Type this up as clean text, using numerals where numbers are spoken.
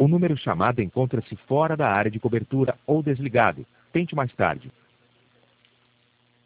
O número chamado encontra-se fora da área de cobertura ou desligado. Tente mais tarde.